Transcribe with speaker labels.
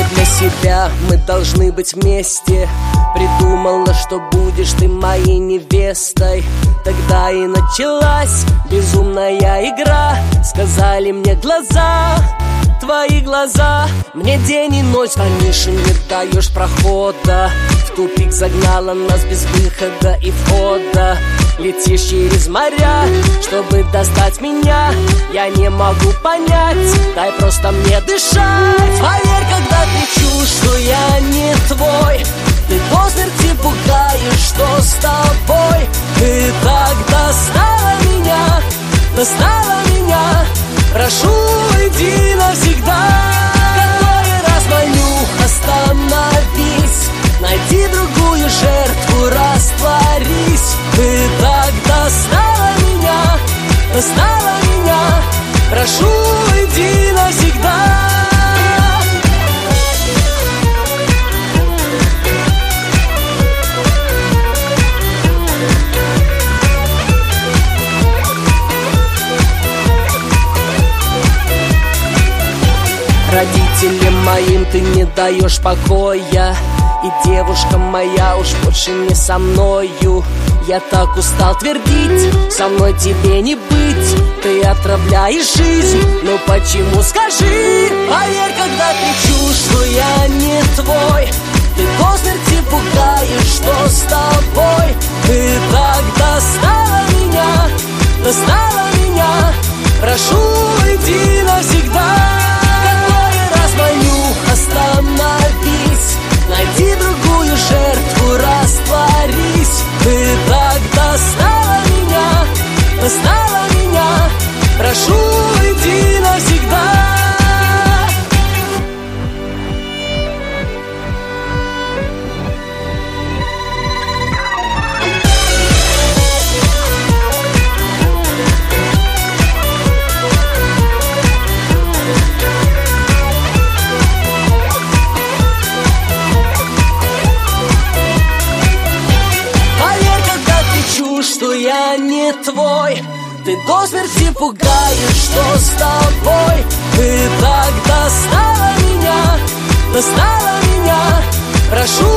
Speaker 1: для себя мы должны быть вместе. Придумала, что будешь ты моей невестой. Тогда и началась безумная игра. Сказали мне глаза, твои глаза. Мне день и ночь звонишь и не даешь прохода. В тупик загнала нас без выхода и входа. Летишь через моря, чтобы достать меня. Я не могу понять, дай просто мне дышать. Поверь, когда кричу, что я не твой. Ты до смерти пугаешь, что с тобой. Ты так достала меня. Прошу, уйди навсегда. Который раз молю, остановись. Найди другую жертву, растворись. Ты так достала меня. Прошу, уйди навсегда. Родителям моим ты не даешь покоя. И девушка моя уж больше не со мною. Я так устал твердить, со мной тебе не быть. Ты отравляешь жизнь, ну почему, скажи? Поверь, когда кричу, что я не твой. Ты до смерти пугаешь, что с тобой. Ты так достала меня. Прошу, уйди навсегда. Остановись, найди другую жертву, растворись. Ты так достала меня. Прошу, уйди навсегда. Что я не твой. Ты до смерти пугаешь, что с тобой. Ты так достала меня. Прошу,